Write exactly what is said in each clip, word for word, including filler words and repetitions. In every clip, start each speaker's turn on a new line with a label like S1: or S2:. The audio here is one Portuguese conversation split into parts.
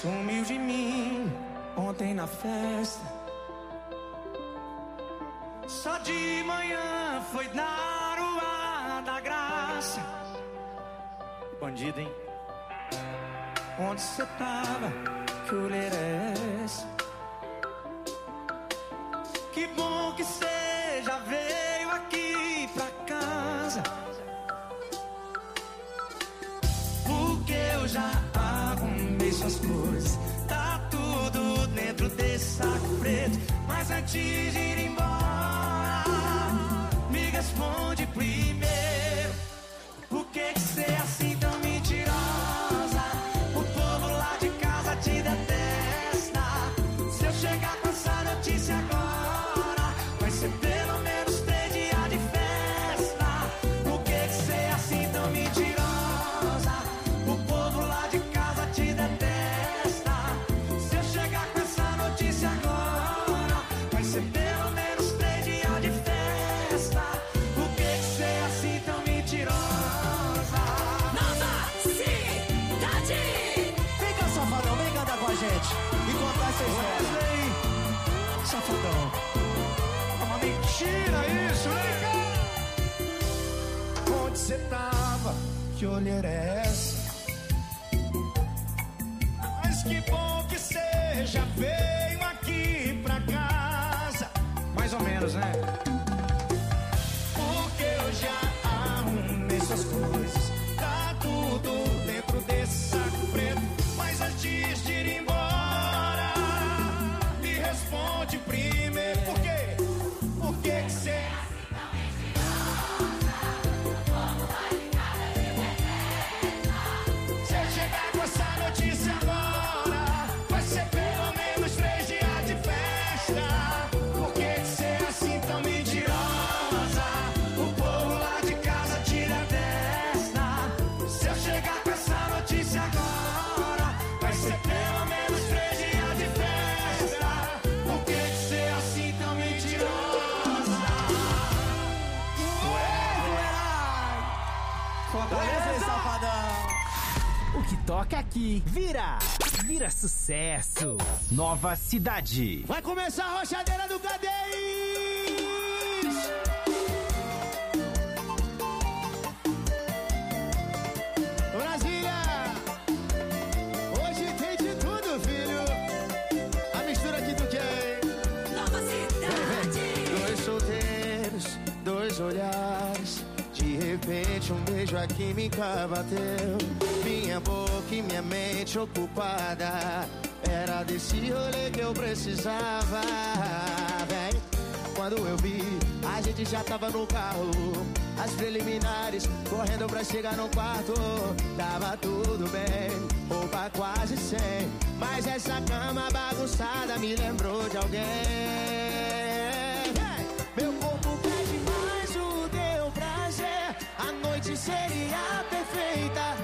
S1: Sumiu de mim ontem na festa. Só de manhã foi dar o ar da graça. Bandido, hein? Onde cê tava? Que olheira é essa? Que bom que cê já veio aqui pra casa, porque eu já arrumei suas coisas. Tá tudo dentro desse saco preto. Mas antes de ir embora, me responde primeiro: por que que cê é assim tão mentirosa? O povo lá de casa te detesta. Se eu chegar com essa notícia agora, vai ser pelo menos três dias de festa. Por que que cê é assim tão mentirosa? O povo lá de casa te detesta. Se eu chegar com essa notícia agora, vai ser pelo menos três dias de festa. Por que que cê é assim tão mentirosa?
S2: Nova Cidade!
S3: Vem cá, safadão, vem cantar com a gente e contar essa história.
S1: Safadão, é uma mentira isso, vem cá.
S3: Onde cê tava? Que olheira é essa? Mas que bom que cê já veio aqui pra casa.
S1: Mais ou menos, né?
S3: Porque eu já arrumei suas coisas. Tá tudo dentro desse saco preto. Mas antes de ir embora, me responde primeiro: por quê? Por que que cê... Se eu chegar com essa notícia agora, vai ser pelo menos três dias de festa. Por que que cê é assim tão mentirosa? O povo lá de casa te detesta. Se eu chegar com essa notícia agora, vai ser pelo menos três dias de festa. Por que que cê é assim tão mentirosa?
S1: Fortaleza,
S3: safadão!
S4: O que toca aqui vira, vira sucesso. Nova Cidade.
S3: Vai começar a rochadeira do Cadês! Brasília! Hoje tem de tudo, filho. A mistura que tu quer.
S2: Nova Cidade!
S3: Dois solteiros, dois olhares. De repente um beijo a química bateu. Minha boca e minha mente ocupada. Era desse rolê que eu precisava. Véi, quando eu vi, a gente já tava no carro. As preliminares, correndo pra chegar no quarto. Tava tudo bem, roupa quase sem. Mas essa cama bagunçada me lembrou de alguém. Véi, meu corpo pede mais o teu prazer. A noite seria perfeita.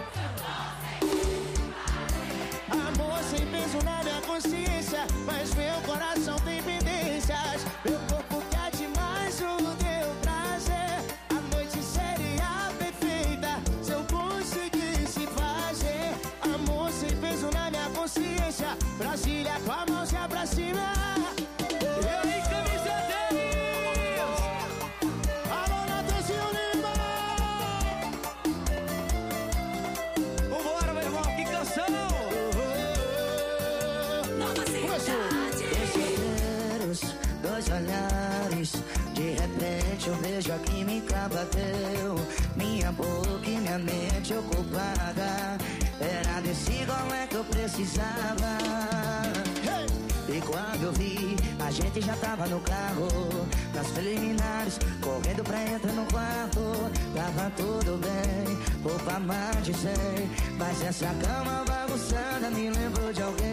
S3: Amor sem peso na minha consciência, mas meu coração tem pendências. Meu corpo quer demais o teu prazer. A noite seria perfeita se eu conseguisse fazer. Amor sem peso na minha consciência. Brasília com a mãozinha pra cima. E aí, camiseteiros? Alô, Natanzinho Lima!
S1: Vambora, meu irmão, que canção!
S2: Nova Cidade!
S5: Dois olhares, de repente um beijo a química bateu. Minha boca e minha mente ocupada. Era desse golé que eu precisava. E quando eu vi, a gente já tava no carro. Nas preliminares, correndo pra entrar no quarto. Tava tudo bem, roupa mais de cem. Mas essa cama bagunçada me lembrou de alguém.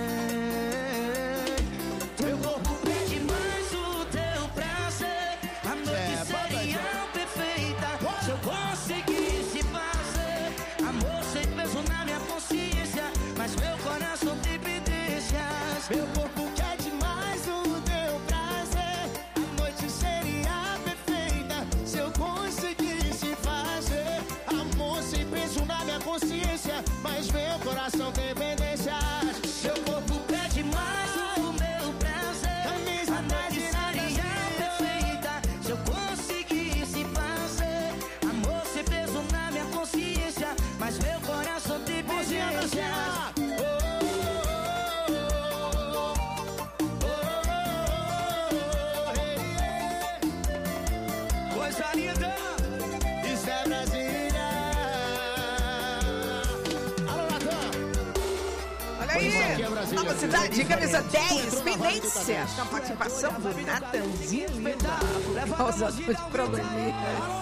S5: Teu corpo pede mais o teu prazer. A noite
S3: É,
S5: seria
S3: bota,
S5: perfeita se eu conseguisse fazer. Amor sem peso na minha consciência, mas meu coração tem pendências.
S3: Meu corpo quer demais o teu prazer. A noite seria perfeita se eu conseguisse fazer. Amor sem peso na minha consciência, mas meu coração tem pendência.
S6: aí, Nova Cidade, camisa dez, pendência. Com a participação do Natanzinho Lima. Causador de probleminhas.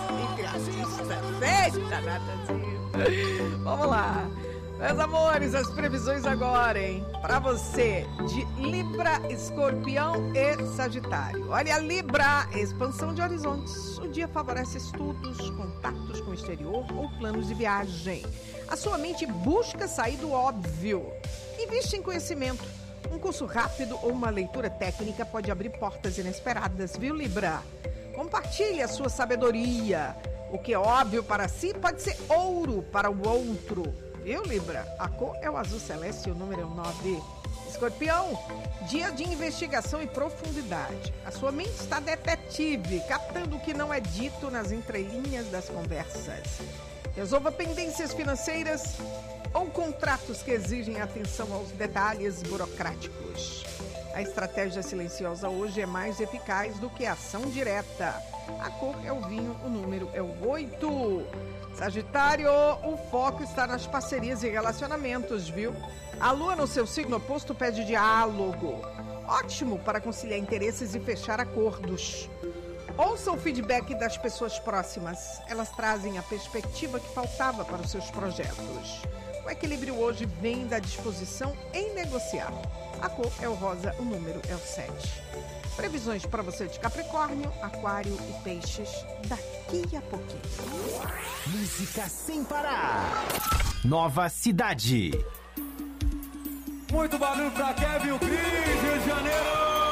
S6: Fecha, Natanzinho. Vamos lá. Meus amores, as previsões agora, hein? Pra você, de Libra, Escorpião e Sagitário. Olha, Libra, expansão de horizontes. O dia favorece estudos, contatos com o exterior ou planos de viagem. A sua mente busca sair do óbvio. Investe em conhecimento. Um curso rápido ou uma leitura técnica pode abrir portas inesperadas, viu, Libra? Compartilhe a sua sabedoria. O que é óbvio para si pode ser ouro para o outro. Viu, Libra? A cor é o azul celeste e o número é o nove. Escorpião, dia de investigação e profundidade. A sua mente está detetive, captando o que não é dito nas entrelinhas das conversas. Resolva pendências financeiras ou contratos que exigem atenção aos detalhes burocráticos. A estratégia silenciosa hoje é mais eficaz do que a ação direta. A cor é o vinho, o número é o oito. Sagitário, o foco está nas parcerias e relacionamentos, viu? A lua no seu signo oposto pede diálogo. Ótimo para conciliar interesses e fechar acordos. Ouça o feedback das pessoas próximas. Elas trazem a perspectiva que faltava para os seus projetos. O equilíbrio hoje vem da disposição em negociar. A cor é o rosa, o número é o sete. Previsões para você de Capricórnio, Aquário e Peixes daqui a pouquinho.
S4: Música sem parar. Nova Cidade.
S1: Muito barulho pra Kevin, o Cris, Rio de Janeiro.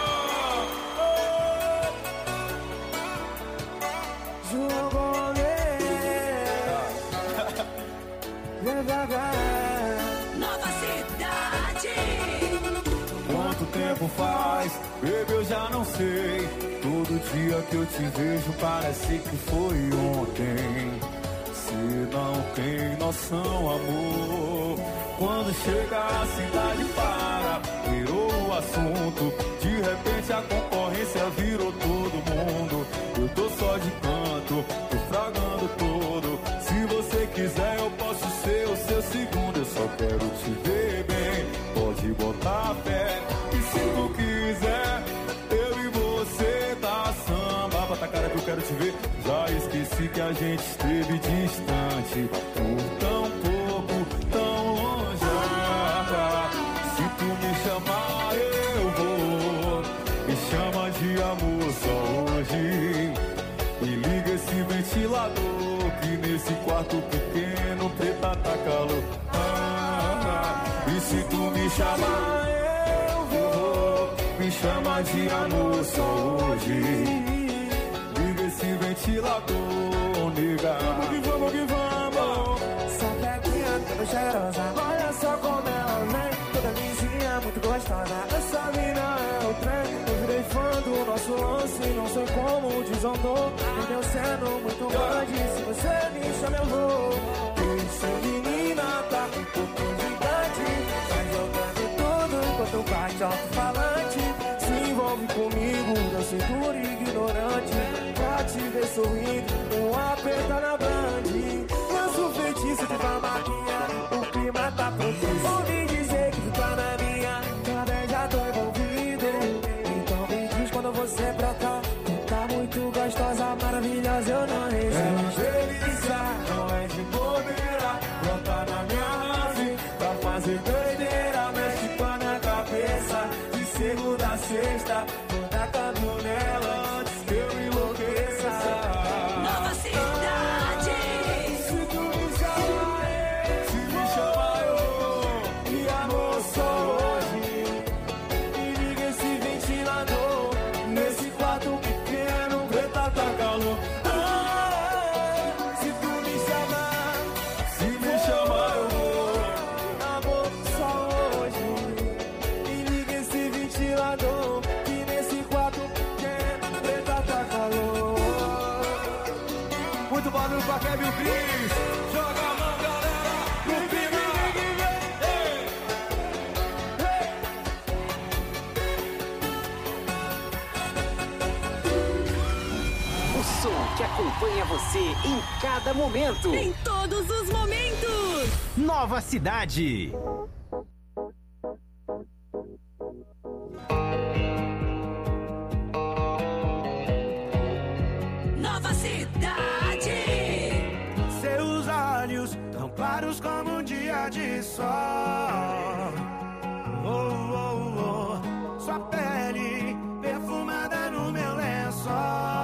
S2: Nova Cidade.
S1: Quanto tempo faz, baby, eu já não sei. Todo dia que eu te vejo parece que foi ontem. Você não tem noção, amor. Quando chega a cidade para, virou o assunto. De repente a concorrência virou todo mundo. Eu tô só de canto, tô fragando todo. Se você quiser eu posso ser o seu segundo. Eu só quero te ver bem, pode botar fé. E se tu quiser, eu e você tá samba. Bota a cara que eu quero te ver. Já esqueci que a gente esteve distante por tão pouco, tão longe. Se tu me chamar eu vou. Me chama de amor só hoje. E liga esse ventilador que nesse quarto pequeno preta tá calor. Ah, e se tu me chamar eu vou. Me chama de amor só hoje. Esse ventilador, nega. Vamos que vamos, que vamos.
S3: Sapequinha toda cheirosa, olha só como ela vem. Toda vizinha, muito gostosa. Essa mina é o trem. Eu virei fã do nosso lance, não sei como desandou. Entendeu sendo muito grande, se você me chama eu vou. Essa menina tá com um pouquinho de idade. Vai jogando tudo enquanto bate alto-falante. Se envolve comigo, não segura ignorante. Pra te ver sorrindo, um aperta na band. Lança o feitiço de farmaquinha, o clima tá propício. Ouvi dizer que tu tá na minha, também já tô envolvido. Então me diz quando você brotar. Tu tá muito gostosa, maravilhosa, eu não resisto.
S1: Ela delícia, não é de bobeira. Brota na minha nave, pra fazer doideira. Mexe com a minha cabeça, de segunda a sexta. Vou dar cabo nela antes que eu enlouqueça.
S2: Nova Cidade.
S1: Se tu me chamar, se me chamar eu vou. E amor só hoje. E liga esse ventilador. Nesse quarto pequeno, preta tá calor. Ah, se tu me chamar, se me chamar eu vou. Amor só hoje. E liga esse ventilador. Que nesse quarto pequeno, preta tá calor. Muito barulho pra Kevin e Cris. Joga a mão, galera. No final. Ei, ei.
S4: O som que acompanha você em cada momento.
S2: Em todos os momentos.
S4: Nova Cidade.
S1: lençol. Oh, oh, oh. Sua pele perfumada no meu lençol.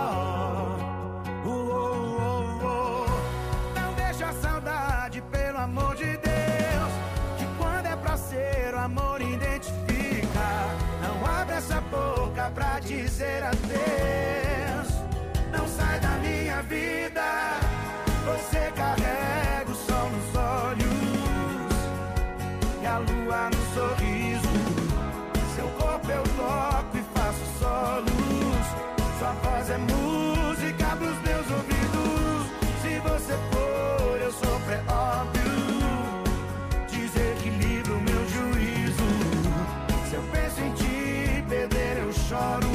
S1: Oh, oh, oh, oh. Não deixa a saudade, pelo amor de Deus, que quando é pra ser o amor identifica. Não abre essa boca pra dizer adeus. Não sai da minha vida. Você carrega o sol nos olhos e a lua no sorriso. Seu corpo eu toco e faço solos. Sua voz é música pros meus ouvidos. Se você for, eu sou pré-óbvio. Desequilibro o meu juízo. Se eu penso em te perder, eu choro.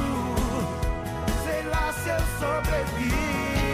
S1: Sei lá se eu sobrevivo.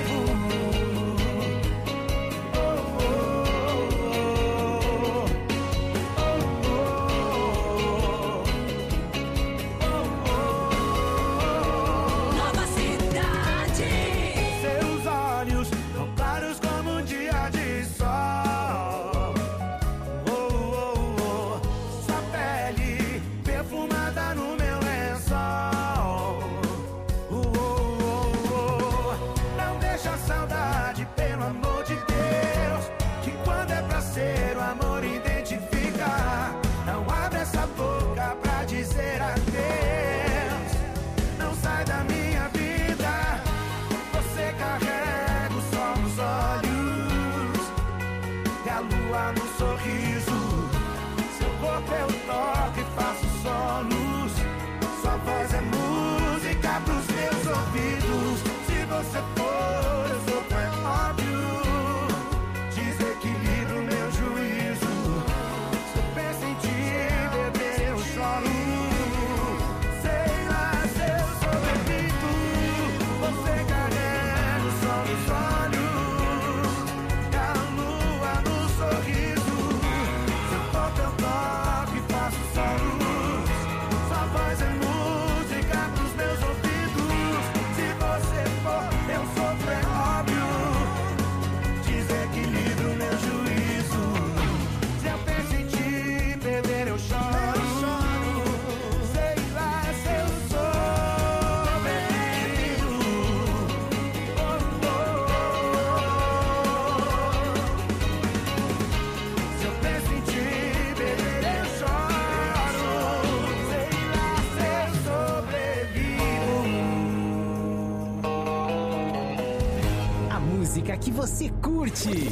S4: Que você curte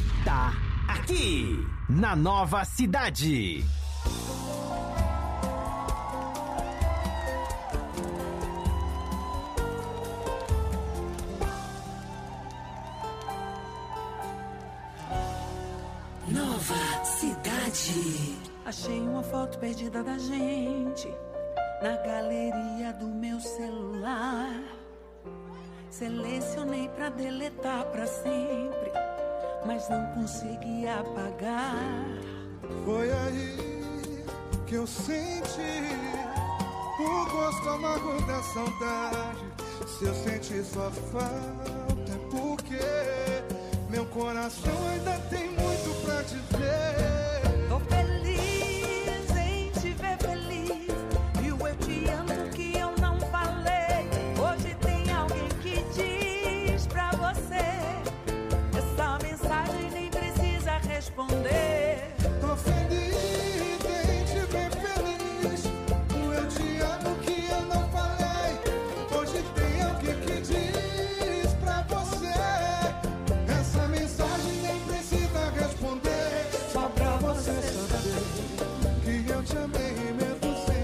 S4: tá aqui na Nova Cidade.
S2: Nova Cidade.
S7: Achei uma foto perdida da gente na galeria do meu celular. Selecionei pra deletar pra sempre, mas não consegui apagar.
S3: Foi aí que eu senti o gosto amargo da saudade. Se eu senti sua falta é porque meu coração ainda tem muito pra dizer.
S7: Tô feliz em te ver feliz, e o eu te amo que eu não falei. Hoje tem alguém que diz pra você, essa mensagem nem precisa responder.
S3: Tô feliz em te ver feliz, o eu te amo que eu não falei. Hoje tem alguém que diz pra você, essa mensagem nem precisa responder. Só pra você saber que eu te amei mesmo sem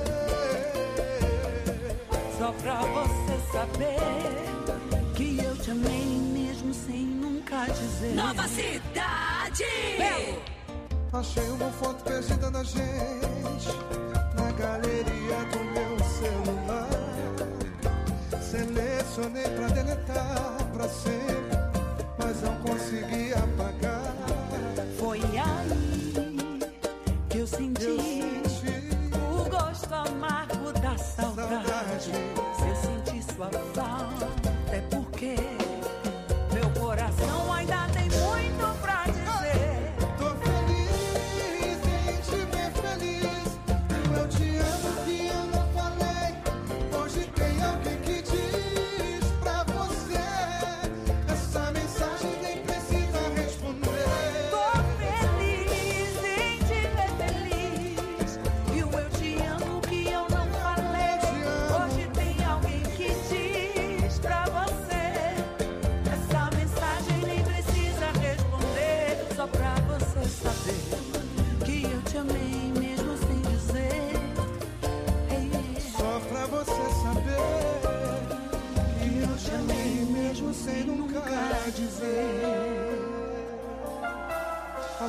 S3: dizer.
S7: Só pra você saber que eu te amei mesmo sem nunca dizer.
S2: Nova Cidade.
S7: Belo.
S3: Achei uma foto perdida da gente na galeria do meu celular. Selecionei pra deletar pra sempre, mas não consegui apagar.
S7: Foi aí que eu senti,
S3: Eu senti
S7: o gosto amargo da saudade.
S3: saudade.
S7: Se eu senti sua falta é porque meu coração ainda tem muito pra dizer.
S3: Tô feliz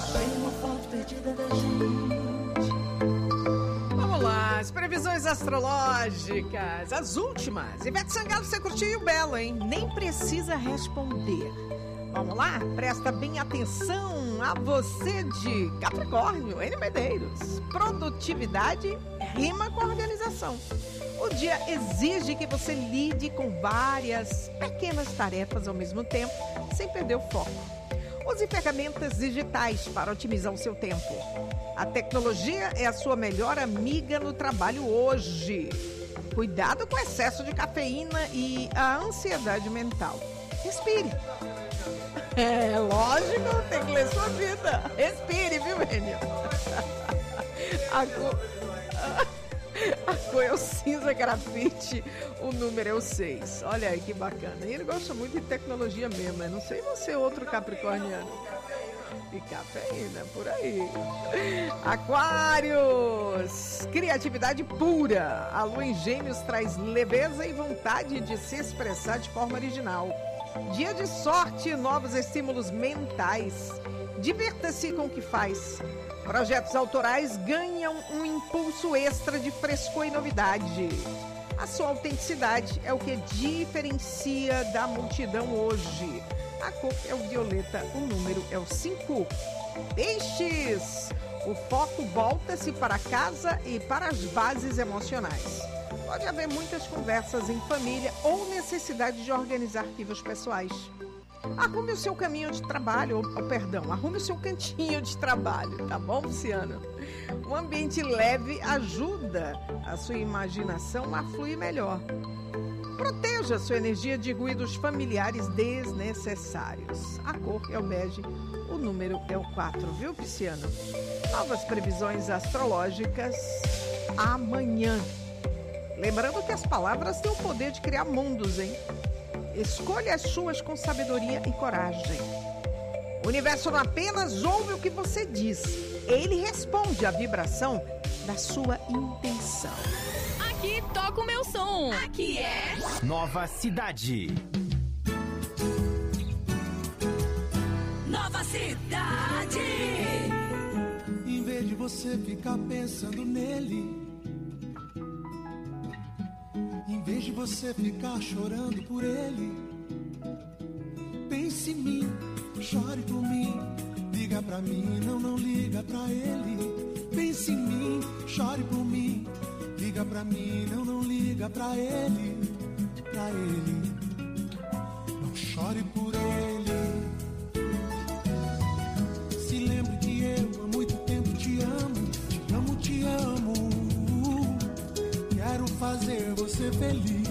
S7: Achei uma foto perdida da gente.
S6: Vamos lá, as previsões astrológicas, as últimas. Ivete Sangalo, você curtiu o belo, hein? Nem precisa responder. Vamos lá? Presta bem atenção a você de Capricórnio, N Medeiros. Produtividade rima com organização. O dia exige que você lide com várias pequenas tarefas ao mesmo tempo, sem perder o foco. Use ferramentas digitais para otimizar o seu tempo. A tecnologia é a sua melhor amiga no trabalho hoje. Cuidado com o excesso de cafeína e a ansiedade mental. Respire. É lógico, tem que ler sua vida. Respire, viu, Enio? A cor... A cor é o cinza grafite, o número é o seis. Olha aí que bacana. E ele gosta muito de tecnologia mesmo, né? Não sei você, outro capricorniano. E cafeína, por aí. Aquários, criatividade pura. A lua em Gêmeos traz leveza e vontade de se expressar de forma original. Dia de sorte e novos estímulos mentais. Divirta-se com o que faz. Projetos autorais ganham um impulso extra de frescor e novidade. A sua autenticidade é o que diferencia da multidão hoje. A cor é o violeta, o número é o cinco. Peixes, o foco volta-se para casa e para as bases emocionais. Pode haver muitas conversas em família ou necessidade de organizar arquivos pessoais. Arrume o seu caminho de trabalho, ou, ou perdão, arrume o seu cantinho de trabalho, tá bom, Luciano? Um ambiente leve ajuda a sua imaginação a fluir melhor. Proteja sua energia de ruídos familiares desnecessários. A cor é o bege, o número é o quatro, viu, Pisciano? Novas previsões astrológicas amanhã. Lembrando que as palavras têm o poder de criar mundos, hein? Escolha as suas com sabedoria e coragem. O universo não apenas ouve o que você diz, ele responde à vibração da sua intenção.
S2: Aqui toca o meu som. Aqui é
S4: Nova Cidade.
S2: Nova Cidade.
S1: Em vez de você ficar pensando nele, em vez de você ficar chorando por ele, pense em mim, chore por mim, liga pra mim, não, não liga pra ele. Pense em mim, chore por mim, liga pra mim, não, não liga pra ele, pra ele. Não chore por ele. Se lembre que eu há muito tempo te amo, te amo, te amo. Quero fazer você feliz.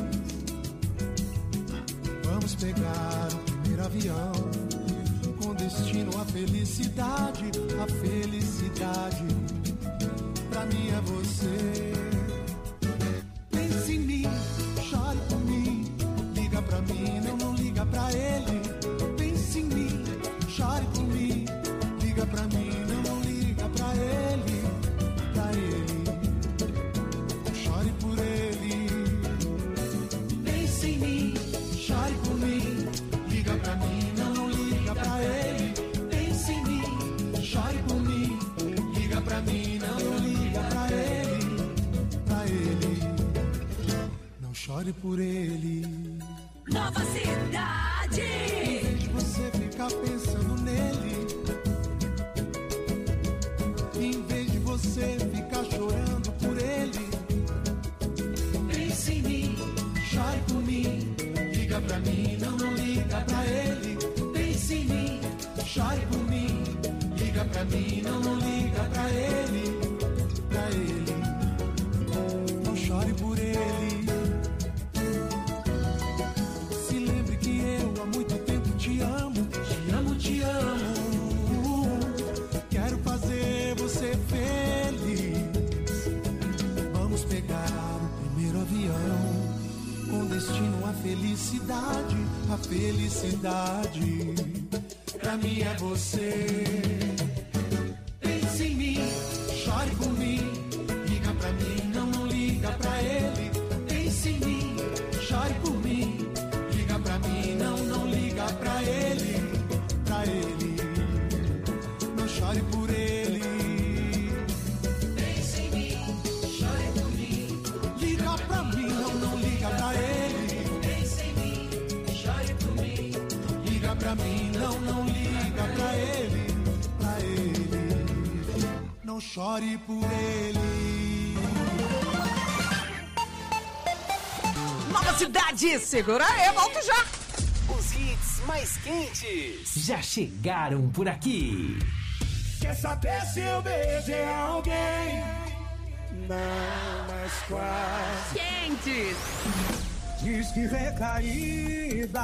S1: Vamos pegar o primeiro avião com destino à felicidade, a felicidade. Pra mim é você. Pense em mim, chore por mim, liga pra mim, não, não liga pra ele. Pense em mim, chore por mim, liga pra mim, não, não liga pra ele, pra ele. Chore por ele. Pense em mim, chore por mim, liga pra mim, não, não liga pra ele. Pense em mim, chore por mim, liga pra mim, não, não liga pra ele, pra ele. Não chore por ele.
S2: Nova Cidade.
S1: Em vez de você ficar pensando nele, em vez de você ficar chorando por ele, pense em mim, chore por mim, liga pra mim, não, não liga pra ele. Pense em mim, chore por mim, liga pra mim, não, não liga pra ele, pra ele. Não chore por ele. Se lembre que eu há muito tempo te amo, te amo, te amo. Quero fazer você feliz. Vamos pegar o primeiro avião com destino à felicidade, a felicidade. Pra mim é você. Pense em mim, chore por mim, liga pra mim, não, não liga pra ele. Pense em mim, chore por mim, liga pra mim, não, não liga pra ele, pra ele. Não chore pra mim, não, não liga pra ele, pra ele. Não chore por ele.
S6: Nova Cidade, segura aí, volto já.
S4: Os hits mais quentes já chegaram por aqui.
S1: Quer saber se eu beijei alguém? Não, mas quase.
S2: Quentes.
S1: Diz que recaída,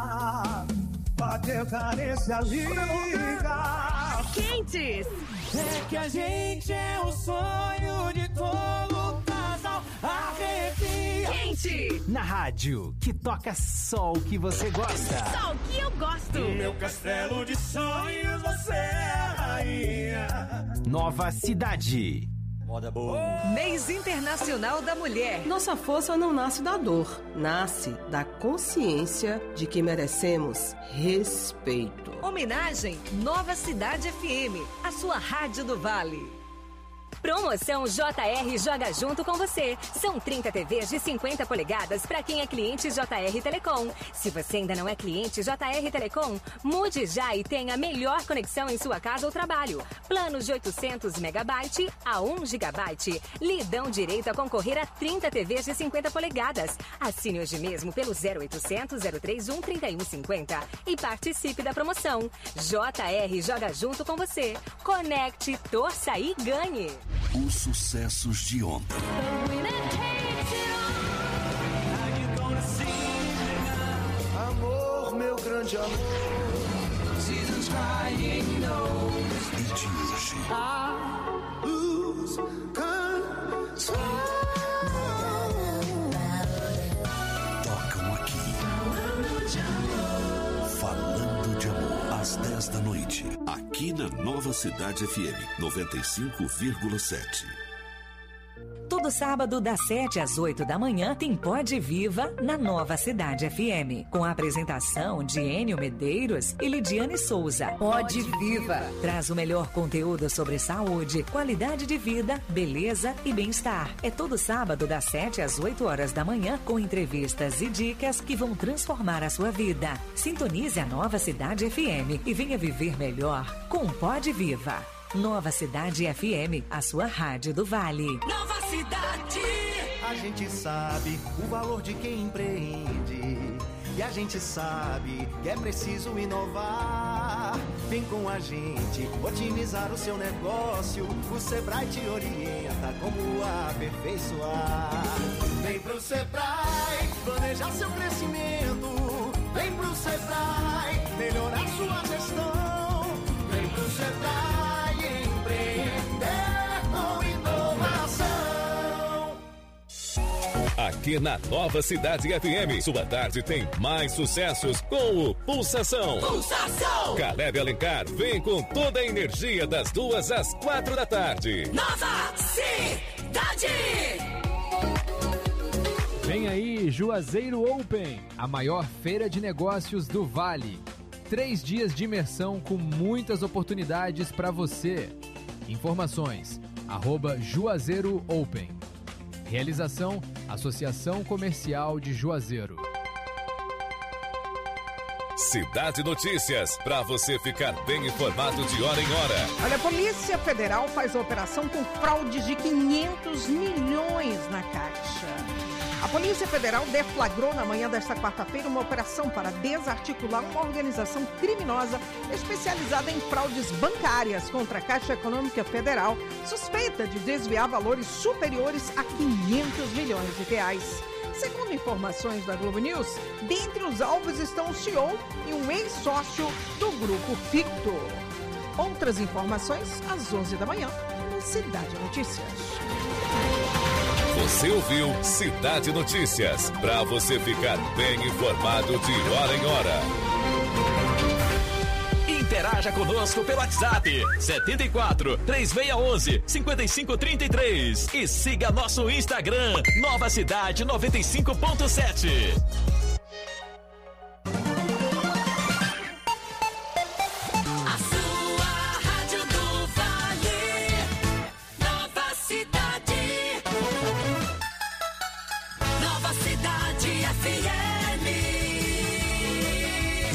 S1: bateu carência, liga.
S2: Quentes.
S1: É que a gente é o sonho de todo casal, arrepia.
S2: Quente.
S4: Na rádio, que toca só o que você gosta.
S2: Só o que eu gosto.
S1: No meu castelo de sonhos você é a rainha.
S4: Nova Cidade.
S3: Moda boa.
S8: Mês Internacional da Mulher.
S9: Nossa força não nasce da dor, nasce da consciência de que merecemos respeito.
S8: Homenagem Nova Cidade F M, a sua rádio do Vale.
S10: Promoção J R Joga Junto com Você. São trinta T Vs de cinquenta polegadas para quem é cliente J R Telecom. Se você ainda não é cliente J R Telecom, mude já e tenha a melhor conexão em sua casa ou trabalho. Planos de oitocentos megabytes a um gigabyte. Lhe dão direito a concorrer a trinta T Vs de cinquenta polegadas. Assine hoje mesmo pelo zero oitocentos, zero trinta e um, trinta e um cinquenta e participe da promoção. J R Joga Junto com Você. Conecte, torça e ganhe.
S11: Os sucessos de ontem.
S3: Amor, meu grande amor.
S11: E de hoje. Tocam aqui. Falando de amor. Às dez da noite. Aqui na Nova Cidade F M noventa e cinco vírgula sete.
S8: Todo sábado, das sete às oito da manhã, tem Pode Viva na Nova Cidade F M. Com a apresentação de Enio Medeiros e Lidiane Souza. Pode Viva traz o melhor conteúdo sobre saúde, qualidade de vida, beleza e bem-estar. É todo sábado, das sete às oito horas da manhã, com entrevistas e dicas que vão transformar a sua vida. Sintonize a Nova Cidade F M e venha viver melhor com Pode Viva. Nova Cidade F M, a sua rádio do Vale.
S1: Nova Cidade.
S3: A gente sabe o valor de quem empreende. E a gente sabe que é preciso inovar. Vem com a gente otimizar o seu negócio. O Sebrae te orienta como aperfeiçoar. Vem pro Sebrae planejar seu crescimento. Vem pro Sebrae melhorar sua gestão. Vem pro Sebrae
S12: Aqui na Nova Cidade F M, sua tarde tem mais sucessos com o Pulsação.
S1: Pulsação!
S12: Caleb Alencar vem com toda a energia das duas às quatro da tarde.
S1: Nova Cidade!
S13: Vem aí, Juazeiro Open, a maior feira de negócios do Vale. Três dias de imersão com muitas oportunidades para você. Informações, arroba Juazeiro Open. Realização, Associação Comercial de Juazeiro.
S12: Cidade Notícias, para você ficar bem informado de hora em hora.
S6: Olha, a Polícia Federal faz a operação com fraudes de quinhentos milhões na Caixa. A Polícia Federal deflagrou na manhã desta quarta-feira uma operação para desarticular uma organização criminosa especializada em fraudes bancárias contra a Caixa Econômica Federal, suspeita de desviar valores superiores a quinhentos milhões de reais. Segundo informações da Globo News, dentre os alvos estão o C E O e um ex-sócio do Grupo Ficto. Outras informações às onze da manhã no Cidade Notícias.
S12: Você ouviu Cidade Notícias, para você ficar bem informado de hora em hora.
S14: Interaja conosco pelo WhatsApp setenta e quatro, três seis um um, cinco cinco três três e siga nosso Instagram Nova Cidade noventa e cinco ponto sete.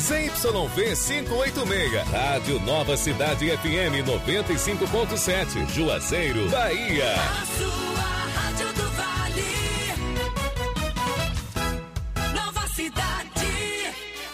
S12: Z Y V quinhentos e oitenta e seis, Rádio Nova Cidade F M noventa e cinco ponto sete, Juazeiro, Bahia.
S1: A sua Rádio do Vale. Nova Cidade.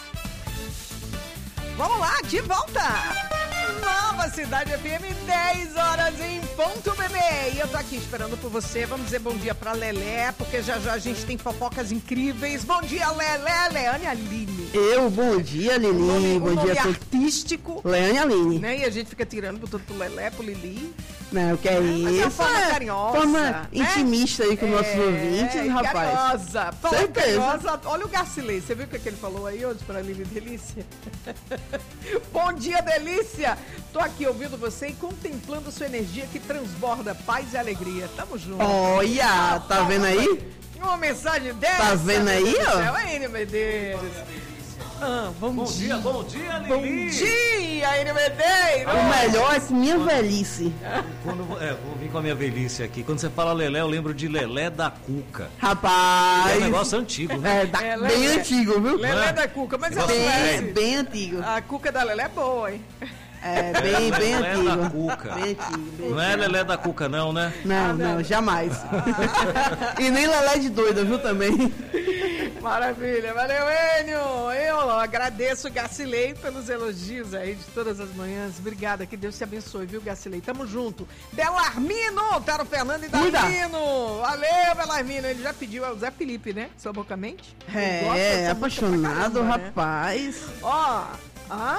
S6: Vamos lá, de volta! Nova Cidade F M, dez horas em ponto, bebê. E eu tô aqui esperando por você. Vamos dizer bom dia pra Lelé, porque já já a gente tem fofocas incríveis. Bom dia, Lelé, Leane Aline.
S15: Eu, bom dia, Lili.
S6: O nome,
S15: bom
S6: o nome
S15: dia a todos.
S6: artístico.
S15: Leane Aline.
S6: Né? E a gente fica tirando pro, pro Lelé, pro Lili.
S15: Não, que é
S6: Mas
S15: isso?
S6: é uma forma carinhosa.
S15: Forma
S6: né?
S15: intimista aí com
S6: é,
S15: nossos ouvintes,
S6: é,
S15: rapaz.
S6: Carinhosa. Falou
S15: Certeza.
S6: carinhosa. Olha o Garcilei. Você viu o que, que ele falou aí hoje pra Lili Delícia? Bom dia, Delícia. Tô aqui ouvindo você e contemplando sua energia que transborda paz e alegria. Tamo junto.
S15: Olha, tá vendo aí?
S6: Uma mensagem dessa.
S15: Tá vendo aí, ó?
S6: Aí, N Medeiros. Ah, bom,
S16: Bom
S6: dia.
S16: dia, bom dia, Lili.
S6: Bom dia, N Medeiros.
S15: O melhor é que minha velhice.
S16: Quando, é, vou vir com a minha velhice aqui. Quando você fala Lelé, eu lembro de Lelé da Cuca.
S15: Rapaz.
S16: É um negócio antigo, né?
S15: É, da-
S6: É,
S15: bem
S6: Lelé.
S15: antigo, viu?
S6: Lelé
S16: É.
S6: da Cuca, mas
S16: Negócio
S6: ela
S15: Bem,
S6: conhece.
S15: bem antigo.
S6: A Cuca da Lelé é boa, hein?
S15: É, bem, bem
S16: Lelé
S15: antigo.
S16: da Cuca.
S15: Bem antigo. Bem
S16: Não é
S15: antigo.
S16: Lelé da Cuca, não, né?
S15: Não, não, jamais. E nem Lelé de doida, viu, também.
S6: Maravilha, valeu, Enio. Eu agradeço o Gacilei pelos elogios aí de todas as manhãs. Obrigada, que Deus te abençoe, viu, Gacilei? Tamo junto. Belarmino, tá no Fernando e
S15: Cuida.
S6: Darmino. Valeu, Belarmino. Ele já pediu ao Zé Felipe, né? Sobocamente. Ele gosta
S15: É,
S6: dessa música pra
S15: apaixonado,
S6: caramba, né?
S15: rapaz.
S6: Ó, ah,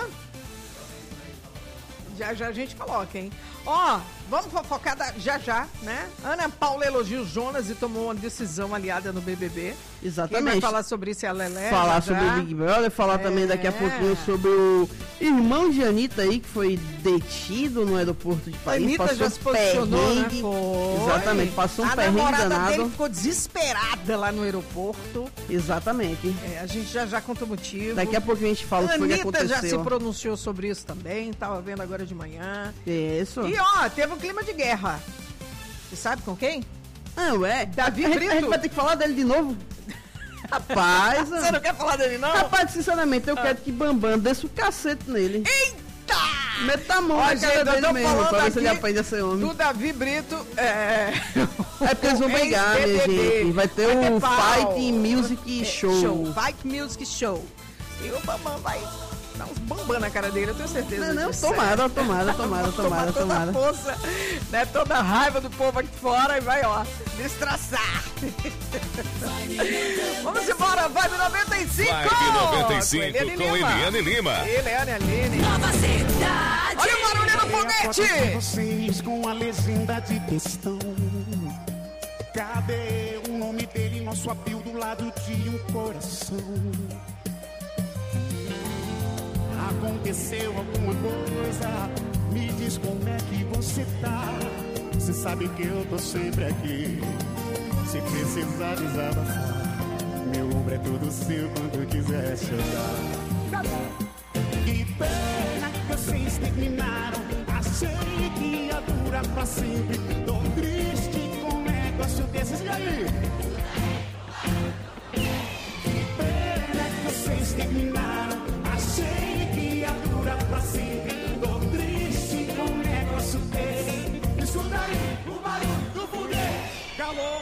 S6: já já a gente coloca, hein? Ó, vamos fofocar da- já já, né? Ana Paula elogia o Jonas e tomou uma decisão aliada no B B B. Quem vai
S15: Exatamente.
S6: falar sobre isso é a Lelé.
S15: Falar
S6: já
S15: sobre
S6: já.
S15: o Big Brother, falar
S6: É.
S15: também daqui a pouquinho sobre o irmão de Anitta aí, que foi detido no aeroporto de
S6: A
S15: Paris.
S6: Anitta
S15: passou
S6: já se posicionou, né?
S15: perrengue.
S6: Foi.
S15: Exatamente, passou um
S6: A
S15: perrengue
S6: namorada
S15: danado.
S6: dele ficou desesperada lá no aeroporto.
S15: Exatamente.
S6: É, a gente já já conta o motivo.
S15: Daqui a pouquinho a gente fala o que foi que
S6: Anitta já se
S15: aconteceu.
S6: pronunciou sobre isso também, tava vendo agora de manhã.
S15: Isso.
S6: E ó, teve um clima de guerra. Você sabe com quem?
S15: Ah, ué.
S6: Davi
S15: a, gente-
S6: Brito.
S15: a gente vai ter que falar dele de novo? Rapaz.
S6: Você não quer falar dele, não?
S15: Rapaz, sinceramente, eu quero que Bambam desça o cacete nele.
S6: Eita!
S15: Meta a mão
S6: Ó,
S15: na
S6: gente,
S15: cara
S6: eu
S15: dele
S6: tô
S15: mesmo,
S6: falando
S15: pra ver se ele
S6: aqui
S15: aprende a ser homem.
S6: do Davi Brito. É,
S15: É porque eles vão brigar, minha
S6: ex-B B B.
S15: gente. Vai ter
S6: Vai ter
S15: o
S6: pau.
S15: Fight Music
S6: É,
S15: Show.
S6: Fight Music Show. E o Bambam vai dar uns bambam na cara dele, eu tenho certeza.
S15: Não, não,
S6: disso.
S15: tomara, tomara, tomara,
S6: Vou
S15: tomara,
S6: toda
S15: tomara.
S6: a força, né, toda a raiva do povo aqui fora e vai, ó, destraçar. Vamos embora, Vibe noventa e cinco!
S12: Vibe noventa e cinco com Eliane Lima.
S6: Eliane Aline.
S1: Nova Cidade.
S6: Olha o barulho no foguete!
S3: Vocês com a legenda de questão. Cadê o nome dele? Nosso apelo do lado de um coração. Aconteceu alguma coisa? Me diz como é que você tá. Você sabe que eu tô sempre aqui. Se precisar desabafar, meu ombro é todo seu quando quiser chorar. Que pena que vocês terminaram. Achei que ia durar pra sempre. Tô triste com um negócio desses. E aí? Que pena que vocês terminaram. Achei que ia durar pra sempre. Tô triste com um negócio desse. Escuta aí, o barulho do foguete. Calor.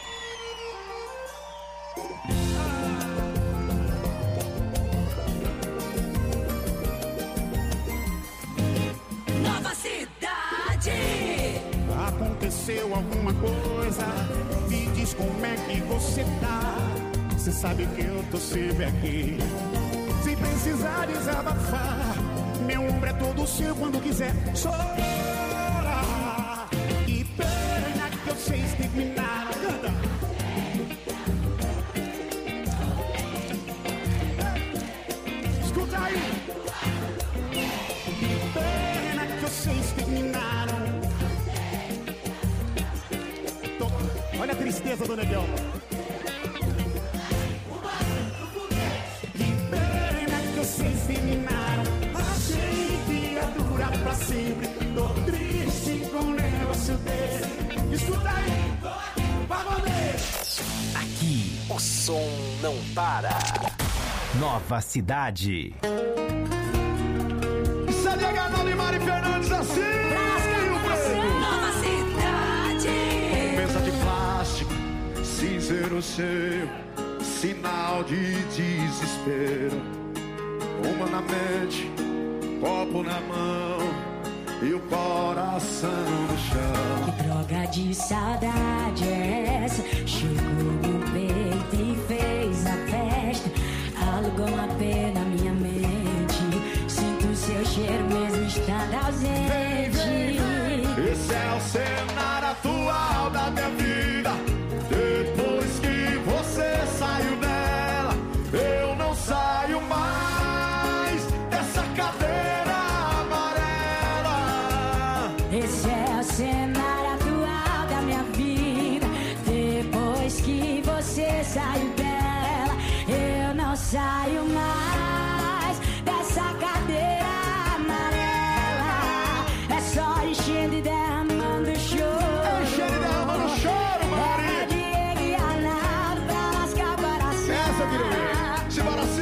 S1: Nova Cidade.
S3: Aconteceu alguma coisa? Me diz como é que você tá. Você sabe que eu tô sempre aqui. Se precisar desabafar, meu ombro é todo seu quando quiser chorar. Que pena que vocês terminaram. Canta. Escuta aí. Que pena que vocês terminaram. Tô- Olha a tristeza do negão. Que pena que vocês terminaram. Achei que ia durar pra sempre. Tô triste com um negócio desse. Escuta aí, pagodeiro.
S4: Aqui, o som não para. Nova Cidade.
S3: Sabia Ganoli, Mari Fernandes assim.
S1: Nova Cidade.
S3: Mesa de plástico, cinzeiro cheio, sinal de desespero. Uma na mente, copo na mão e o coração no chão.
S5: Que droga de saudade é essa? Chegou no peito e fez a festa. Alugou uma pena na minha mente. Sinto seu cheiro mesmo estando ausente.
S3: Esse é o cenário atual da minha vida. Depois que você saiu dela, eu não saio mais dessa cadeira amarela.
S5: Esse é o cenário atual da minha vida. Depois que você saiu dela, eu não saio mais dessa cadeira amarela. É só enchendo e derramando choro.
S3: É enchendo e derramando choro, Mari.
S5: É Diego e Arnaldo pra lascar o coração.
S3: Essa eu queria ver. Simbora sim.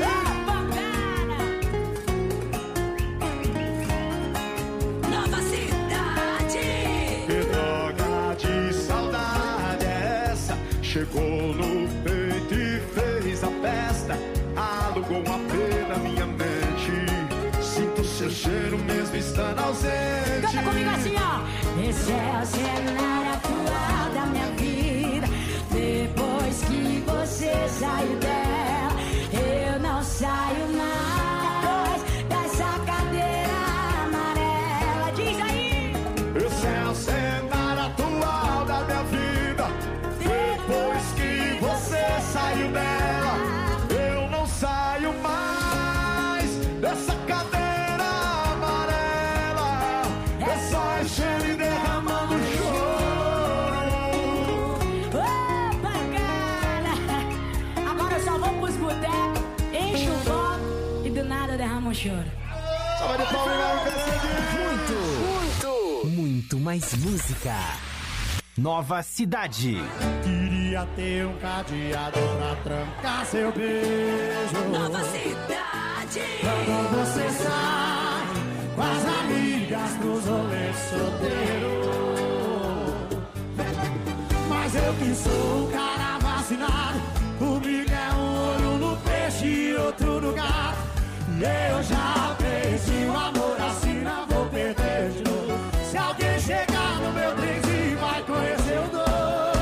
S1: Nova Cidade.
S3: Que droga de saudade é essa? Chegou no peito e fez a festa. Alugou uma pena na minha mente. Sinto seu cheiro mesmo estando ausente.
S5: Canta comigo assim, ó. Esse é o cenário atual da minha vida. Depois que você saiu dela, eu não saio mais dessa cadeira amarela. Diz aí.
S3: Esse é o cenário atual da minha vida. Depois que você saiu dela, eu não saio mais dessa cadeira amarela. É só enchendo e derramando choro.
S5: Opa, cara! Agora eu só vou pros botecos, encho o copo e do nada derramo um choro.
S3: Salve de palmas,
S4: Muito, muito, muito mais música. Nova Cidade.
S3: Queria ter um cadeado pra trancar seu beijo.
S1: Nova Cidade.
S3: Quando você sai com as amigas pros rolês solteiros. Mas eu que sou o cara vacinado, comigo é um olho no peixe e outro no gato. E eu já perdi o amor assim, não vou perder de novo. Se alguém chegar no meu trenzinho, vai conhecer o dono.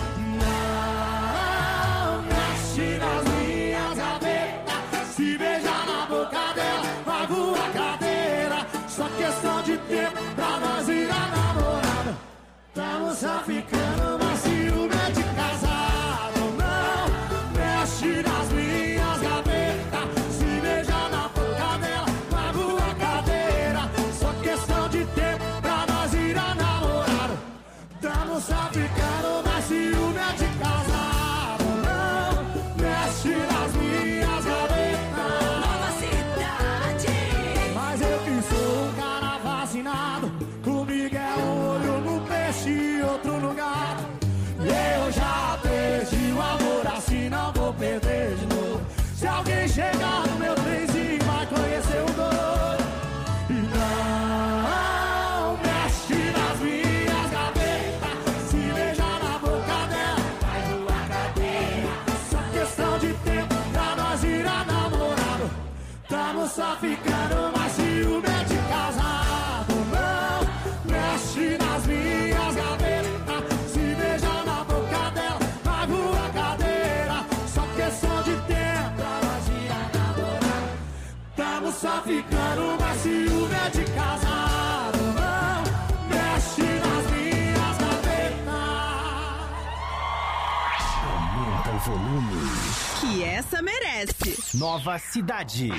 S3: Não mexe nas minhas gavetas, se beijar na boca dela, vai voar cadeira. Só questão de tempo pra nós virar namorada. Tamo só ficando, mas ciúme é de casado. Não mexe nas minhas gavetas, se beijar na boca dela, vai voar cadeira. Só questão de tempo pra nós virar namorado. Tamo só ficando, mas ciúme é de casado. Não mexe nas minhas gavetas.
S1: Nova Cidade.
S3: Mas eu que sou um cara vacinado, comigo é um olho no peixe e outro no gato. E eu já perdi o amor assim, não vou perder de novo. Se alguém chegar no meu trenzinho, vai conhecer o dono. E não mexe nas minhas gavetas, se beijar na boca dela, vai voar cadeira. Só questão de tempo pra nós virar namorado. Tamo só ficando, mas ciúme é de casado. Não mexe nas minhas gavetas, se beijar na boca dela, vai voar cadeira. Só questão de tempo pra nós virar namorado. Tamo só ficando, mas ciúme é de casado. Não mexe nas minhas gavetas.
S4: Aumenta o volume.
S9: Que essa merece.
S4: Nova Cidade.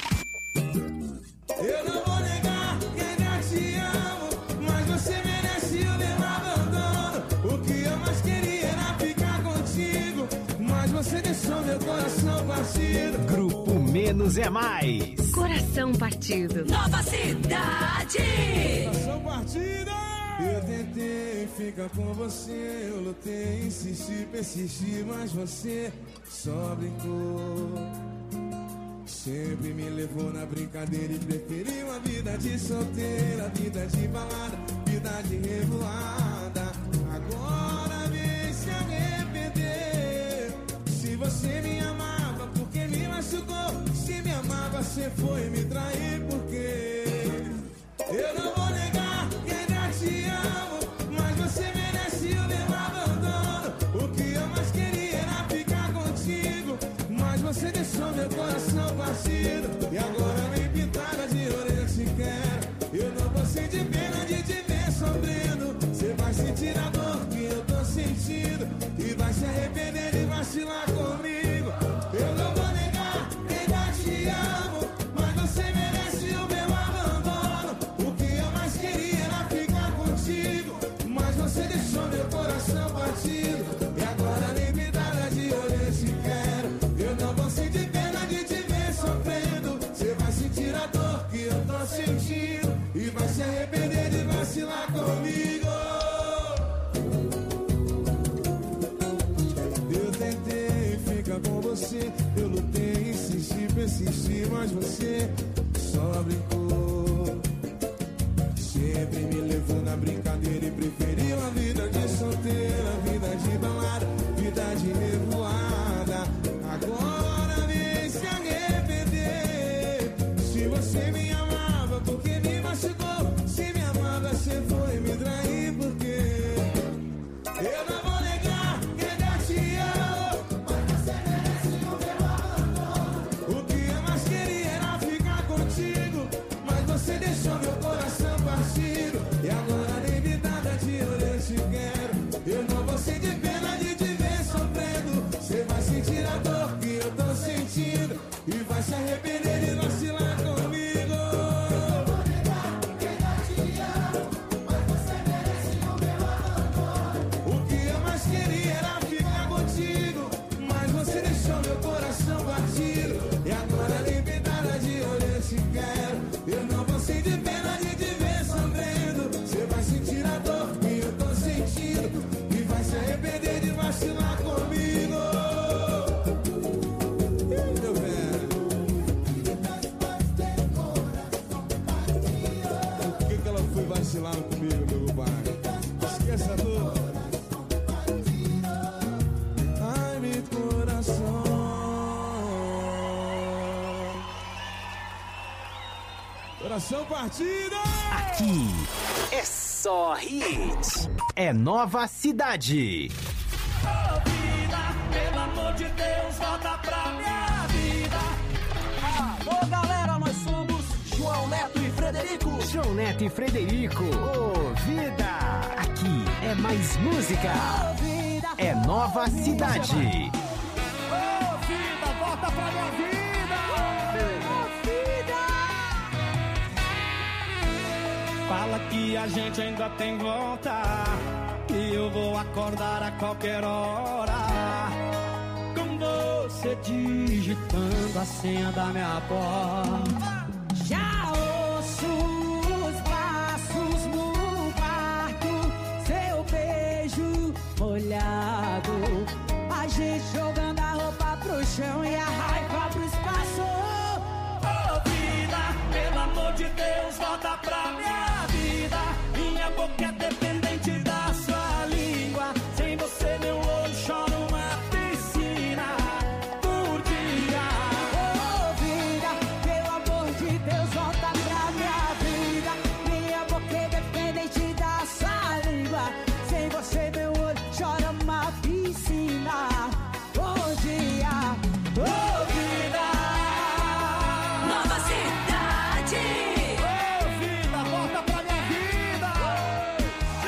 S1: Eu não vou negar que ainda te amo, mas você merece o meu abandono. O que eu mais queria era ficar contigo, mas você deixou meu coração partido.
S4: Grupo Menos é Mais.
S10: Coração partido.
S1: Nova Cidade. Coração partido. Eu tentei ficar com você, eu lutei, insisti, persisti, mas você só brincou. Sempre me levou na brincadeira e preferiu a vida de solteira, vida de balada, vida de revoada. Agora vem se arrepender. Se você me amava, porque me machucou? Se me amava, você foi me trair, porque eu não vou negar que ainda te amo, mas você merece o meu abandono. O que eu mais queria era ficar contigo, mas você deixou meu coração partido. E agora nem pintada de orelha se quer. Eu não vou sentir pena de te ver sofrendo. Você vai sentir a dor que eu tô sentindo e vai se arrepender e vacilar comigo. Eu não vou negar que ainda te amo, mas você merece o meu abandono. O que eu mais queria era ficar contigo, mas você deixou meu coração partido. E agora nem pintada de orelha se quer. Eu não vou sentir pena de te ver sofrendo. Você vai sentir a dor que eu tô sentindo e vai se arrepender de vacilar comigo. Eu tentei ficar com você, eu lutei, insisti, persisti, mas você só brincou. Sempre me levou na brincadeira e preferiu a vida de solteira, vida de balada, vida de revoada. Agora vem se arrepender. Se você me amava, porque me machucou? Se me amava, você foi me trair, porque eu não vou negar que ainda te amo, mas você merece o meu abandono. O que eu mais queria era ficar contigo, mas você deixou meu coração partido. E agora nem me nada de olhar te quero. Eu não vou sentir pena de te ver sofrendo. Você vai sentir a dor que eu tô sentindo e vai se arrepender de vacilar comigo. Eu vou negar que ainda te amo, mas você merece o meu abandono. O que eu mais queria era ficar contigo, mas você deixou meu coração batido. E agora nem me nada de olhar te quero. Eu não vou sentir pena de te ver sofrendo. Você vai sentir a dor que eu tô sentindo e vai se arrepender de vacilar comigo. Ih, meu velho. Por que que ela foi vacilar comigo, meu pai? Esqueça a dor. Ai, meu coração. Coração partido!
S4: Aqui é só hits. É Nova Cidade.
S1: Oh, vida, pelo amor de Deus, volta pra minha vida.
S4: Alô, galera, nós somos João Neto e Frederico. João Neto e Frederico. Ô, vida. Aqui é mais música. É Nova Cidade.
S1: Ô, vida, volta pra minha vida. Fala que a gente ainda tem volta, que eu vou acordar a qualquer hora, com você digitando a senha da minha porta.
S7: Já ouço os passos no quarto, seu beijo molhado, a gente jogando a roupa pro chão e a raiva pro espaço.
S1: Ô, vida, pelo amor de Deus, volta pra minha vida. Minha boca é dependente da sua língua. Sem você meu olho chora uma piscina por dia.
S7: Ô, vida, pelo amor de Deus, volta pra minha vida. Minha boca é dependente da sua língua. Sem você meu olho chora uma piscina por dia. Ô, vida.
S1: Nova Cidade. Ô, vida, volta pra minha vida.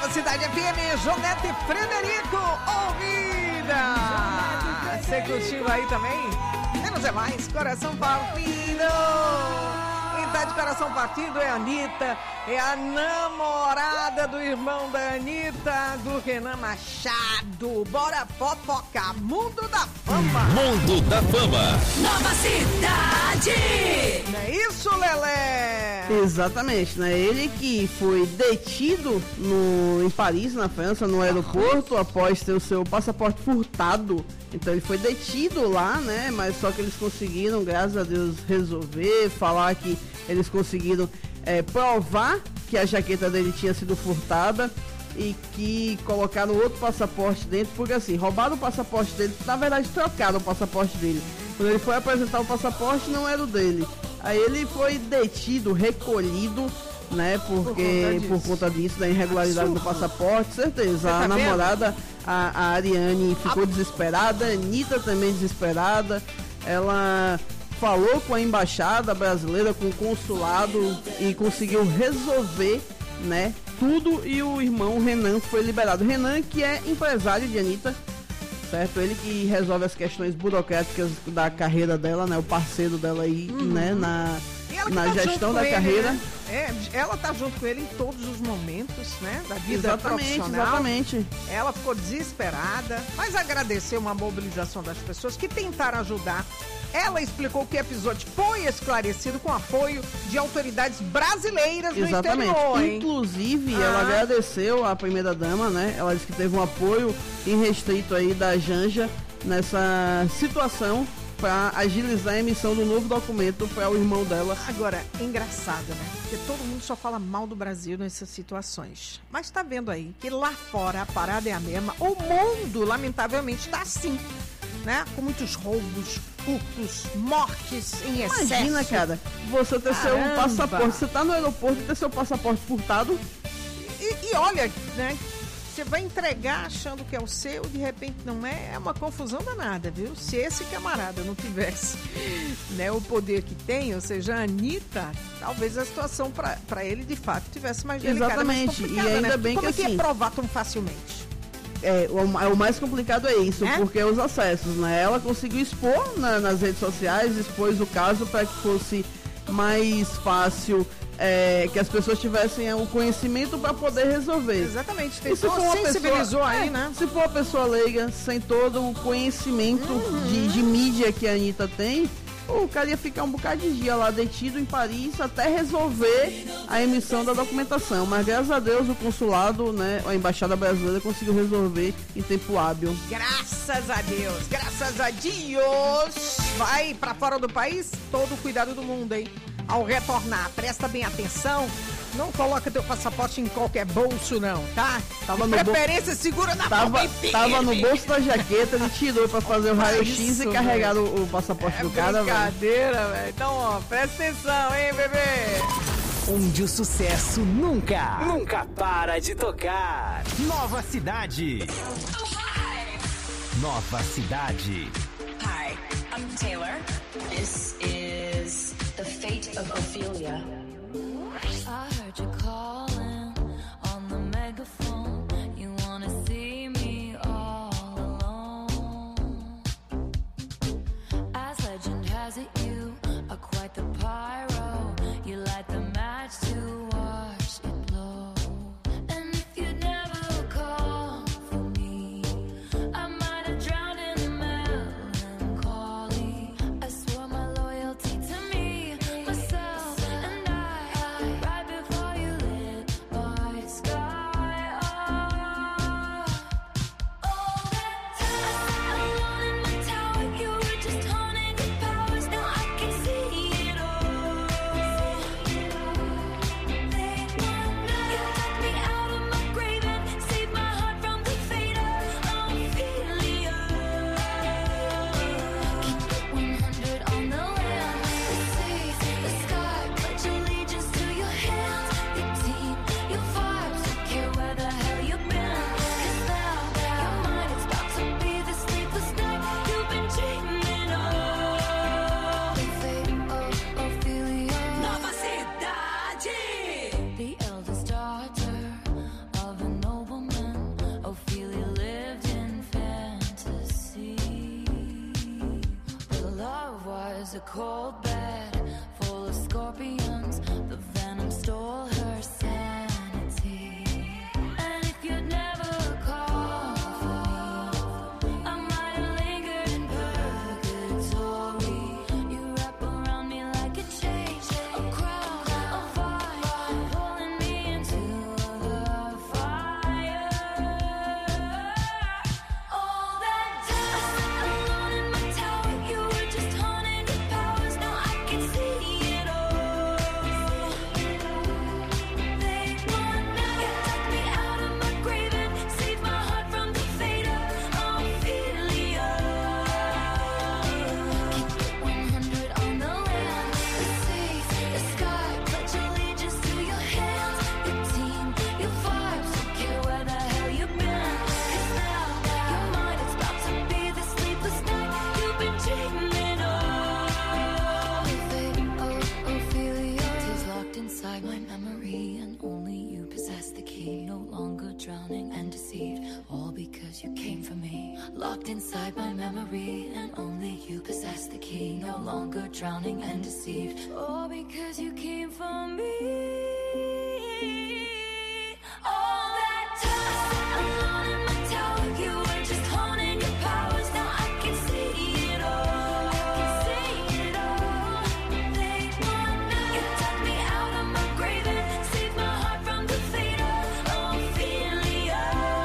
S6: Cidade F M, Jonete e Frederico, ouvida! Você curtiu aí também? Menos é mais, coração partido! Quem tá de coração partido é a Anitta, é a namorada do irmão da Anitta, do Renan Machado. Bora fofocar, Mundo da Fama!
S12: Mundo da Fama!
S8: Nova Cidade!
S6: Não é isso, Lelé?
S15: Exatamente, né? Ele que foi detido no, em Paris, na França, no aeroporto, após ter o seu passaporte furtado. Então ele foi detido lá, né? Mas só que eles conseguiram, graças a Deus, resolver, falar que eles conseguiram é, provar que a jaqueta dele tinha sido furtada e que colocaram outro passaporte dentro, porque assim, roubaram o passaporte dele, na verdade trocaram o passaporte dele. Quando ele foi apresentar o passaporte, não era o dele. Aí ele foi detido, recolhido, né, porque por conta disso, por conta disso da irregularidade do passaporte, certeza. Tá a vendo? namorada, a, a Ariane, ficou a... desesperada, a Anitta também desesperada. Ela falou com a embaixada brasileira, com o consulado e conseguiu resolver, né, tudo, e o irmão Renan foi liberado. Renan, que é empresário de Anitta, certo? Ele que resolve as questões burocráticas da carreira dela, né? O parceiro dela aí, uhum. né? Na, na tá gestão da ele, carreira.
S6: Né? É, ela tá junto com ele em todos os momentos, né? Da vida
S15: exatamente,
S6: profissional.
S15: Exatamente.
S6: Ela ficou desesperada, mas agradeceu uma mobilização das pessoas que tentaram ajudar. Ela explicou que o episódio foi esclarecido com apoio de autoridades brasileiras no
S15: exatamente.
S6: exterior, hein?
S15: Inclusive,
S6: ah.
S15: ela agradeceu a primeira-dama, né? Ela disse que teve um apoio irrestrito aí da Janja nessa situação para agilizar a emissão do novo documento para o irmão dela.
S6: Agora, engraçado, né? Porque todo mundo só fala mal do Brasil nessas situações. Mas tá vendo aí que lá fora a parada é a mesma. O mundo, lamentavelmente, tá assim, né? Com muitos roubos, furtos, mortes em excesso.
S15: Imagina, cara, você ter Caramba. seu passaporte, você tá no aeroporto e ter seu passaporte furtado.
S6: E, e olha, né? Você vai entregar achando que é o seu, de repente não é, é uma confusão danada, viu? Se esse camarada não tivesse, né, o poder que tem, ou seja, a Anitta, talvez a situação para ele de fato tivesse mais delicada.
S15: Exatamente,
S6: mais
S15: e ainda
S6: né?
S15: bem
S6: Como
S15: que
S6: é que
S15: assim...
S6: é provar tão facilmente?
S15: É, o, o mais complicado é isso,
S6: é?
S15: porque os acessos, né? Ela conseguiu expor na, nas redes sociais, expôs o caso para que fosse mais fácil, é, que as pessoas tivessem o conhecimento para poder resolver.
S6: Exatamente,
S15: e se for uma
S6: sensibilizou
S15: pessoa,
S6: aí,
S15: é,
S6: né?
S15: Se for uma pessoa leiga, sem todo o conhecimento uhum. de, de mídia que a Anitta tem, o cara ia ficar um bocado de dia lá detido em Paris até resolver a emissão da documentação. Mas graças a Deus o consulado, né, a embaixada brasileira conseguiu resolver em tempo hábil.
S6: Graças a Deus, graças a Deus. Vai pra fora do país, todo o cuidado do mundo, hein? Ao retornar, presta bem atenção. Não coloca teu passaporte em qualquer bolso, não, tá?
S15: Tava
S6: de
S15: no
S6: preferência, bo... segura na
S15: tava,
S6: mão bem
S15: Tava no bolso da jaqueta, ele tirou pra fazer o raio-x e carregar o, o passaporte
S6: é
S15: do cara, velho.
S6: Brincadeira, velho. Então, ó, presta atenção, hein, bebê?
S4: Onde o sucesso nunca, nunca para de tocar. Nova Cidade. Nova Cidade.
S17: Hi, I'm Taylor. This is The Fate of Ophelia.
S18: I heard you calling on the megaphone. You wanna see me all alone. As legend has it, you are quite the pyro. You light the match to watch it blow. And if you'd never call for me, I might have drowned in melancholy. I swore my loyalty to me, myself, and I. Right before you lit a cold bed full of scorpions. The venom stole her sanity. And if you'd never call for me, I might have lingered in purgatory. You wrap around me like a chain, a crown, a fire, pulling me into the fire. All that time alone in my tower, you were just haunting your powers. Now I can see it all. They want now. You took me out of my grave and saved my heart from the fate of Ophelia. Keep it one hundred on the land, the seas, the sky. Pledge allegiance to your hands, your team, your vibes. Don't care where the hell you've been. 'Cause now your mind is about to be the sleepless night you've been dreaming of. Fate of Ophelia is locked inside my memory, and only you possess the key. No longer drowning and deceived, all because you came for me. Locked inside my memory, and only you possess the key. No longer drowning and deceived, all because you came for me. All that time alone in my tower, you were just haunting your powers. Now I can see it all. I can see it all. They want now. You took me out of my grave and saved my heart from the fate of Ophelia.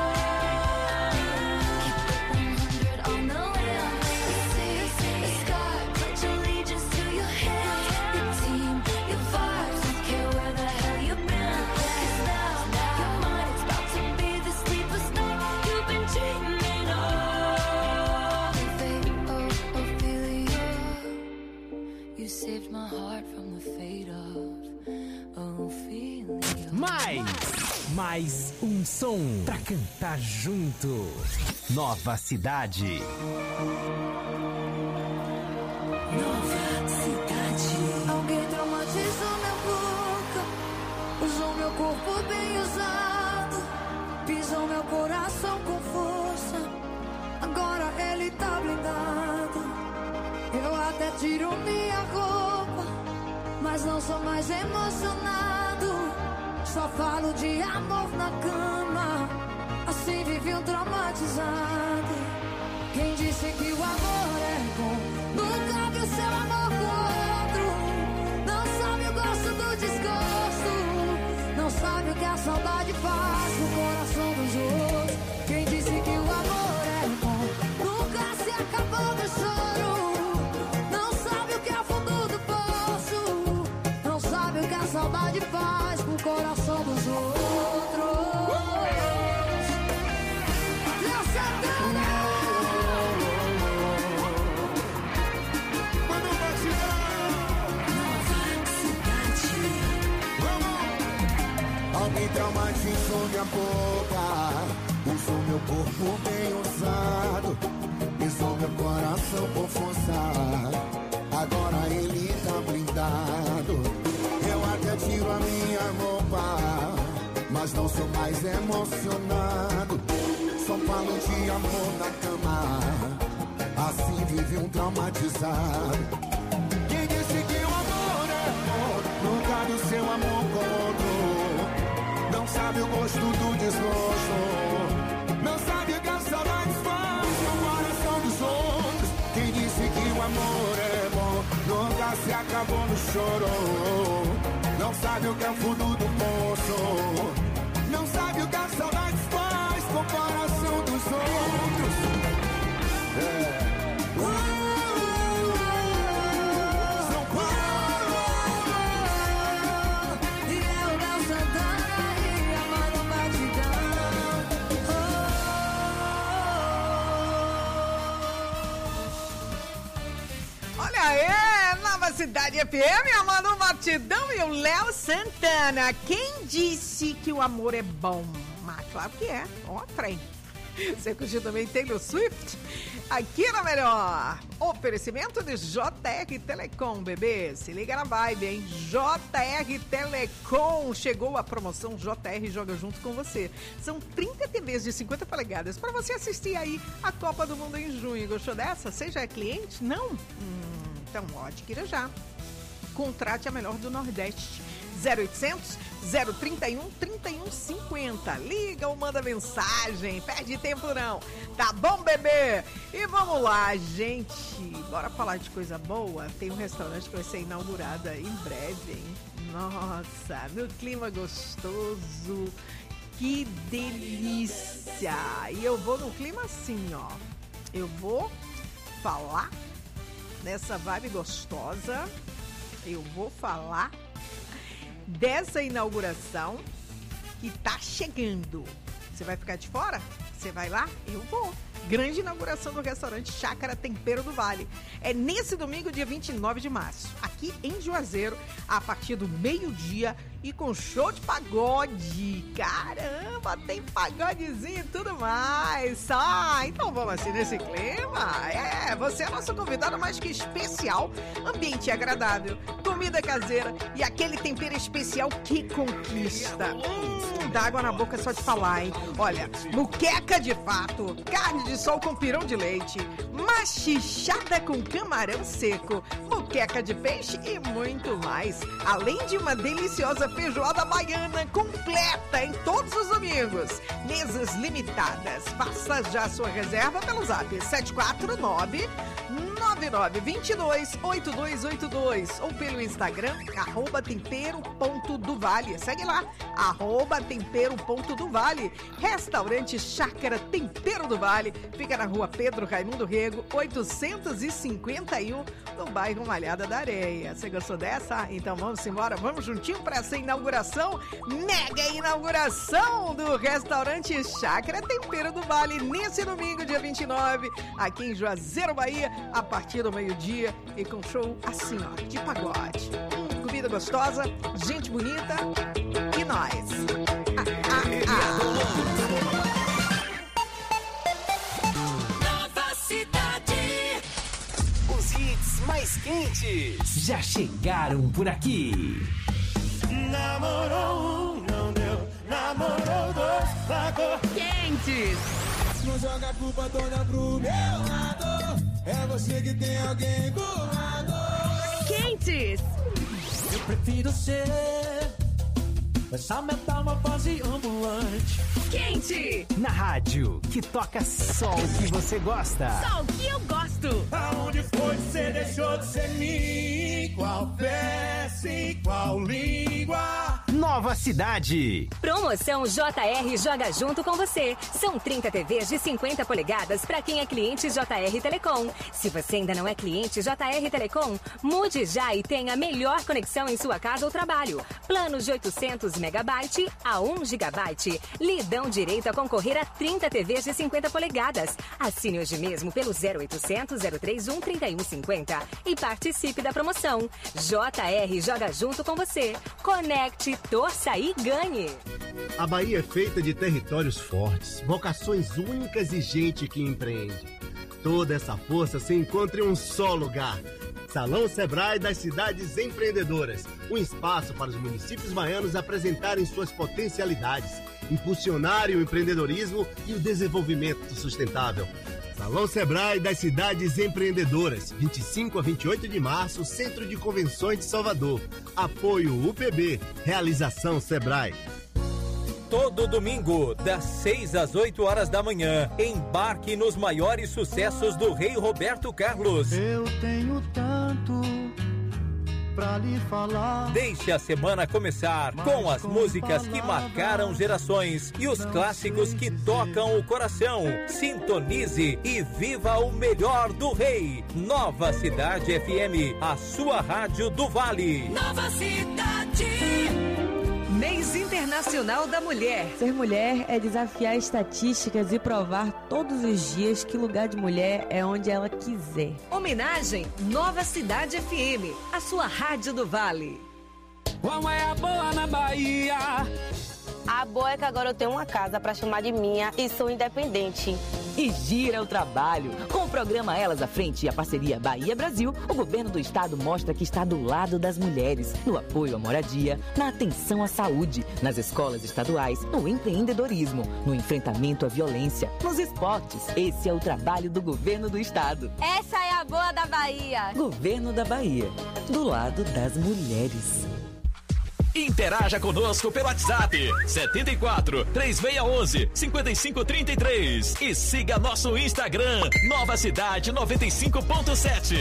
S18: Keep it one hundred on the land, the seas, the sky. Pledge allegiance to your hands, your team, your vibes. Don't care where the hell you've been. 'Cause now your mind is about to be the sleepless night you've been dreaming of. Fate of Ophelia, you saved my heart from the fate of Ophelia.
S4: Mais, mais um som pra cantar junto. Nova Cidade.
S18: Nova cidade.
S7: Alguém traumatizou minha boca, usou meu corpo bem usado, pisou meu coração com força. Agora ele tá blindado. Eu até tiro minha roupa, mas não sou mais emocionado. Só falo de amor na cama, assim vivi um traumatizado. Quem disse que o amor é bom nunca viu seu amor com outro. Não sabe o gosto do desgosto, não sabe o que a saudade faz no coração dos outros. Quem disse que o amor é bom nunca se acabou do choro. Não sabe o que é o fundo do poço, não sabe o que a saudade faz com o coração dos outros. Léo Santana!
S3: Alguém traumatizou minha boca, usou meu corpo bem usado, pisou meu coração com força. Agora ele tá blindado. Eu até tiro a minha roupa, mas não sou mais emocionado. Só falo de amor na cama, assim vive um traumatizado. Quem disse que o amor é bom nunca viu seu amor com outro. Não sabe o gosto do desgosto, não sabe o que a saudade faz no coração dos outros. Quem disse que o amor é bom nunca se acabou no choro. Não sabe o que é o fundo do poço, não sabe o que a saudade faz com o coração dos outros. É.
S6: Aê, Nova Cidade F M, a Manu Batidão e o Léo Santana. Quem disse que o amor é bom? Ah, claro que é. Ó, trem. Você curtiu também Taylor Swift? Aqui na Melhor. Oferecimento de J R Telecom, bebê. Se liga na vibe, hein? J R Telecom. Chegou a promoção J R Joga Junto com você. São trinta T Vs de cinquenta polegadas para você assistir aí a Copa do Mundo em junho. Gostou dessa? Você já é cliente? Não? Hum. Então, ó, adquira já. Contrate a melhor do Nordeste. zero oitocentos, zero trinta e um, trinta e um cinquenta. Liga ou manda mensagem. Perde tempo não. Tá bom, bebê? E vamos lá, gente. Bora falar de coisa boa. Tem um restaurante que vai ser inaugurado em breve, hein? Nossa, no clima gostoso. Que delícia. E eu vou no clima assim, ó. Eu vou falar nessa vibe gostosa. Eu vou falar dessa inauguração que tá chegando. Você vai ficar de fora? Você vai lá? Eu vou. Grande inauguração do restaurante Chácara Tempero do Vale. É nesse domingo, dia vinte e nove de março, aqui em Juazeiro, a partir do meio-dia e com show de pagode. Caramba, tem pagodezinho e tudo mais. Ah, então vamos assim nesse clima. É, você é nosso convidado mais que especial. Ambiente agradável, comida caseira e aquele tempero especial que conquista. Hum, dá água na boca só de falar, hein? Olha, muqueca de fato, carne de sol com pirão de leite, machichada com camarão seco, muqueca de peixe e muito mais. Além de uma deliciosa feijoada baiana completa em todos os domingos. Mesas limitadas. Faça já sua reserva pelo zap sete quatro nove, nove nove dois dois, oito dois oito dois ou pelo Instagram, arroba tempero ponto do vale. Segue lá, arroba tempero ponto do vale. Restaurante Chácara Tempero do Vale. Fica na rua Pedro Raimundo Rego, oitocentos e cinquenta e um, no bairro Malhada da Areia. Você gostou dessa? Então vamos embora, vamos juntinho para essa inauguração, mega inauguração do restaurante Chácara Tempero do Vale, nesse domingo, dia vinte e nove, aqui em Juazeiro, Bahia, a partir do meio-dia e com show assim, ó, de pagode. Hum, comida gostosa, gente bonita e nós. Ah, ah, ah.
S4: Mais quentes já chegaram por aqui.
S1: Namorou um, não deu. Namorou dois, largou.
S4: Quentes.
S1: Não joga a culpa toda pro meu lado. É você que tem alguém do lado.
S4: Quentes.
S1: Eu prefiro ser essa metamorfose ambulante.
S4: Quente. Na rádio que toca só o que você gosta.
S2: Só o que eu gosto.
S1: Aonde foi que você deixou de ser mim? Qual peça e qual língua?
S4: Nova Cidade.
S10: Promoção J R Joga Junto com você. São trinta T Vs de cinquenta polegadas para quem é cliente J R Telecom. Se você ainda não é cliente J R Telecom, mude já e tenha a melhor conexão em sua casa ou trabalho. Planos de oitocentos megabytes a um gigabyte. Lhe dão direito a concorrer a trinta T Vs de cinquenta polegadas. Assine hoje mesmo pelo zero oitocentos, zero trinta e um, trinta e um cinquenta e participe da promoção. J R Joga Junto com você. Conecte, torça e ganhe.
S19: A Bahia é feita de territórios fortes, vocações únicas e gente que empreende. Toda essa força se encontra em um só lugar. Salão Sebrae das Cidades Empreendedoras. Um espaço para os municípios baianos apresentarem suas potencialidades, impulsionarem o empreendedorismo e o desenvolvimento sustentável. Salão Sebrae das Cidades Empreendedoras, vinte e cinco a vinte e oito de março, Centro de Convenções de Salvador. Apoio U P B, realização Sebrae.
S20: Todo domingo, das seis às oito horas da manhã, embarque nos maiores sucessos do Rei Roberto Carlos.
S3: Eu tenho tanto pra lhe falar.
S20: Deixe a semana começar com as músicas que marcaram gerações e os clássicos que tocam o coração. Sintonize e viva o melhor do Rei. Nova Cidade F M, a sua rádio do Vale.
S2: Nova Cidade.
S8: Mês Internacional da Mulher.
S21: Ser mulher é desafiar estatísticas e provar todos os dias que lugar de mulher é onde ela quiser.
S8: Homenagem Nova Cidade F M, a sua rádio do Vale.
S1: Qual é a boa na Bahia?
S22: A boa é que agora eu tenho uma casa pra chamar de minha e sou independente.
S4: E gira o trabalho. Compre
S11: programa Elas à Frente e a parceria Bahia-Brasil, o governo do estado mostra que está do lado das mulheres, no apoio à moradia, na atenção à saúde, nas escolas estaduais, no empreendedorismo, no enfrentamento à violência, nos esportes. Esse é o trabalho do governo do estado.
S22: Essa é a boa da Bahia.
S11: Governo da Bahia, do lado das mulheres.
S14: Interaja conosco pelo WhatsApp setenta e quatro, três seis um um, cinco cinco três três e siga nosso Instagram Nova Cidade noventa e cinco ponto sete.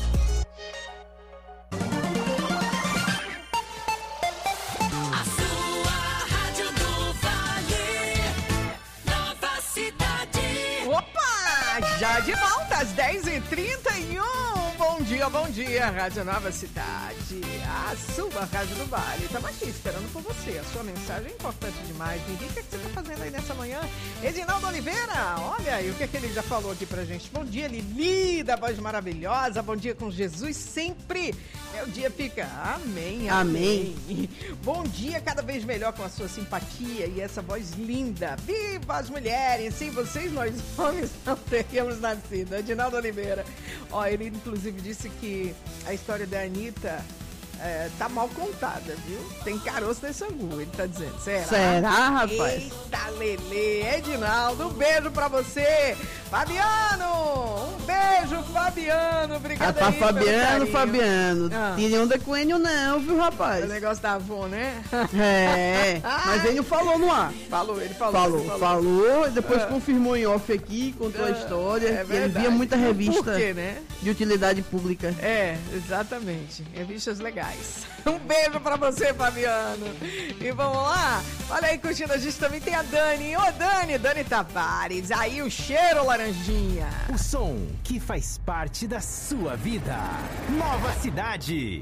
S1: A sua Rádio do Vale, Nova Cidade.
S6: Opa! Já de volta às dez e trinta e um. Bom dia, bom dia, Rádio Nova Cidade, a sua Rádio do Vale. Estamos aqui esperando por você. A sua mensagem é importante demais. Me diga o que você está fazendo aí nessa manhã. Edinaldo Oliveira, olha aí o que, é que ele já falou aqui pra gente. Bom dia, Lili, da voz maravilhosa. Bom dia com Jesus sempre. Meu dia fica amém, amém.
S15: Amém.
S6: Bom dia, cada vez melhor com a sua simpatia e essa voz linda. Viva as mulheres! Sem vocês, nós homens não teríamos nascido. Edinaldo Oliveira. Ó, ele inclusive disse que a história da Anitta é, tá mal contada, viu? Tem caroço nesse angu, ele tá dizendo. Será?
S15: Será, rapaz?
S6: Eita, Lelê. Edinaldo, um beijo pra você. Fabiano, um beijo, Fabiano. Obrigado
S15: ah,
S6: aí
S15: pra
S6: pelo
S15: Fabiano,
S6: carinho.
S15: Fabiano.
S6: Ah.
S15: Tire onda com o Enio não, viu, rapaz?
S6: O negócio da Avon, né?
S15: É, mas Enio falou no ar.
S6: Falou, ele falou.
S15: Falou,
S6: ele
S15: falou, falou depois
S6: Ah.
S15: confirmou em off aqui, contou a
S6: Ah,
S15: história.
S6: é
S15: ele
S6: verdade.
S15: via muita revista
S6: Por quê, né?
S15: de utilidade pública.
S6: É, exatamente. Revistas legais. Um beijo pra você, Fabiano. E vamos lá? Olha aí, curtindo a gente também tem a Dani. Ô, Dani, Dani Tavares. Aí o cheiro, laranjinha.
S4: O som que faz parte da sua vida. Nova Cidade.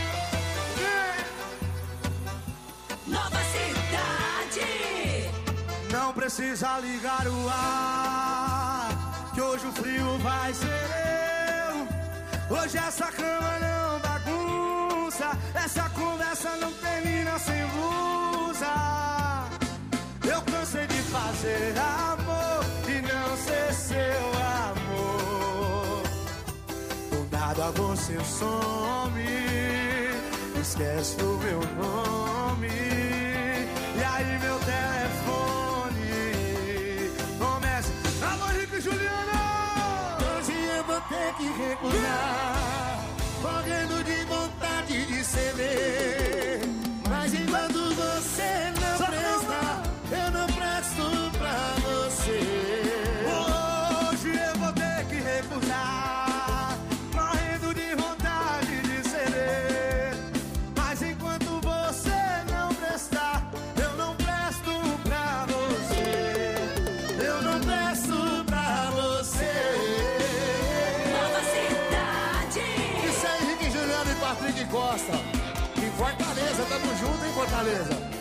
S1: Nova Cidade.
S3: Não precisa ligar o ar, que hoje o frio vai ser eu. Hoje essa cama não bagunça, essa conversa não termina sem blusa. Eu cansei de fazer amor e não ser seu amor. Do nada você some, esquece do meu nome. E aí meu telefone começa: alô, Henrique e Juliana. Hoje eu vou ter que recusar, morrendo de vontade de ceder. Mas enquanto você não presta, eu não presto pra você. Hoje eu vou ter que recusar, morrendo de vontade de ceder. Mas enquanto você não prestar, eu não presto pra você. Eu não presto pra você.
S1: Nova Cidade.
S3: Isso aí, Henrique, Juliano e Patrick Costa. Em Fortaleza, tamo junto em Fortaleza.